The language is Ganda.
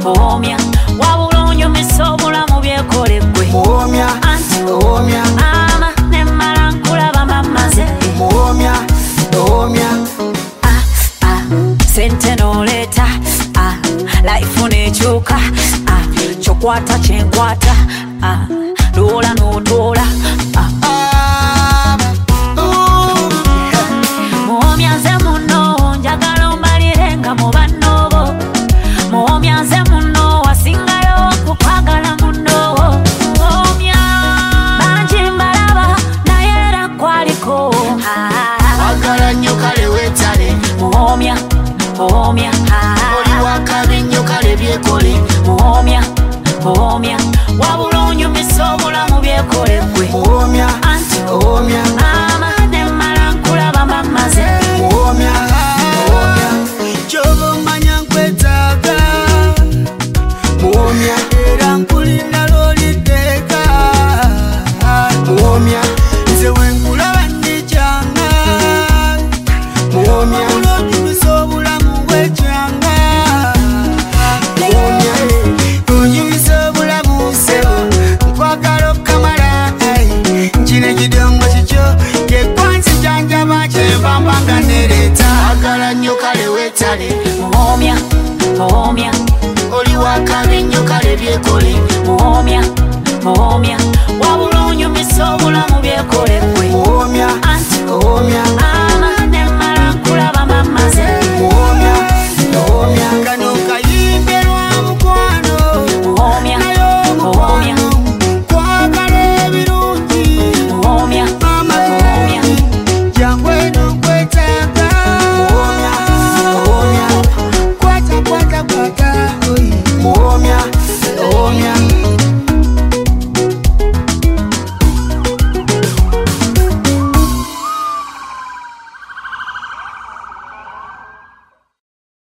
muwomya wabula onyumisa obulamu byekole gwe muwomya muwomya mama nemmala nkulaba mamaze muwomya muwomya sente noleeta life nekyuka kyokwata kyenkwata lwola notoola muwomya nze muno njagala ombalire nga mu bannobo muwomya nze muno wasingayo kukwagala muno muwomya bangi mbalaba naye era kwaliko wagala nnyo kale weetale muwomya muwomya oli wakabi nnyo kale byekole muwomya muwomya wabula onyumisa obulamu byekole gwe muwomya muwomya mama nemmala nkulaba mamaze muwomya muwomya kyoba omanya nkwetaaga muwomya era nkulinda lwoliddeeka muwomya nze wenkulaba ndikyanga muwomya olwonyumisa obulamu bwekyanga muwomya onyumisa obulamu sebo nkwagala okamala nkino ekidongo kikyo kyekwansi janjaba kyembambanga nereeta wagala nnyo kale weetale muwomya muwomya oli wakabi nnyo kale byekole muwomya muwomya